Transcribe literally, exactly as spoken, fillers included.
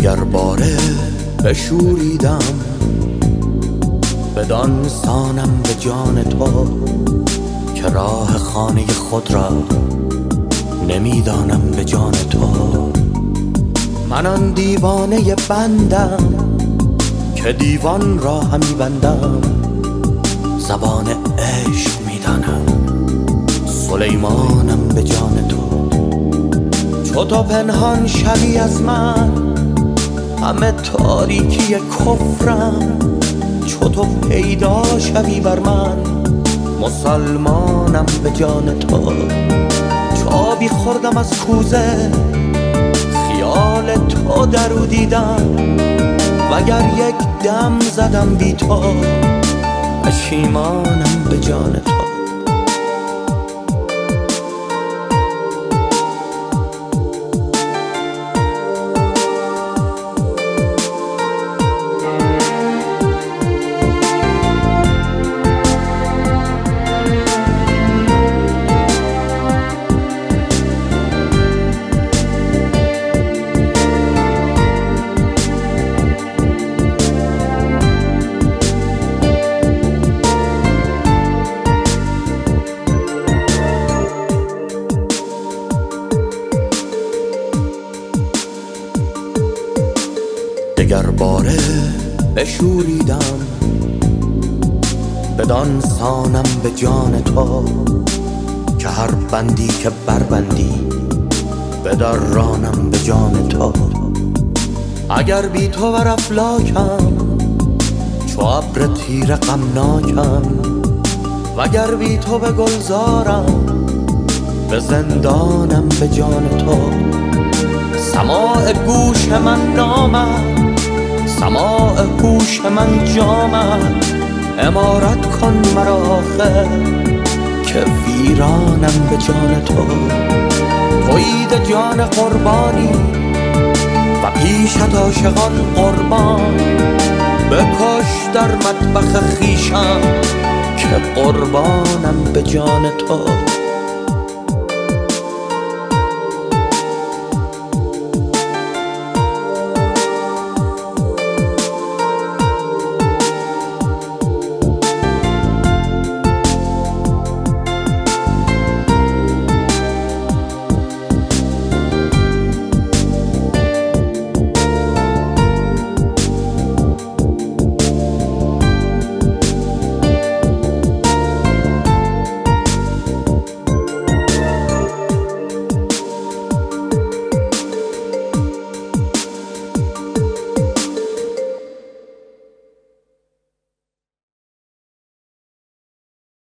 دگر باره بشوریدم بدان سانم به جان تو که راه خانه خود را نمیدانم به جان تو. من آن دیوانه بندم که دیوان را همی بندم، زبان عشق میدانم سلیمانم به جان تو. چو تو پنهان شوی از من همه تاریکی کفرم، چو تو پیدا شوی بر من مسلمانم به جان تو. چو آبی خوردم از کوزه خیال تو درو دیدم، وگر یک دم زدم بی تو پشیمانم به جان تو. دگر باره بشوریدم بدان سانم به جان تو که هر بندی که بربندی بدرانم به جان تو. اگر بی تو بر افلاکم چو ابر تیره غمناکم، وگر بی تو به گلزارم به زندانم به جان تو. سماع گوش من نامد، سماع هوش من جامد، امارت کن مرا آخر که ویرانم به جان تو. تویید جان قربانی و پیشت عاشقان قربان، بکش در مطبخ خویشم که قربانم به جان تو.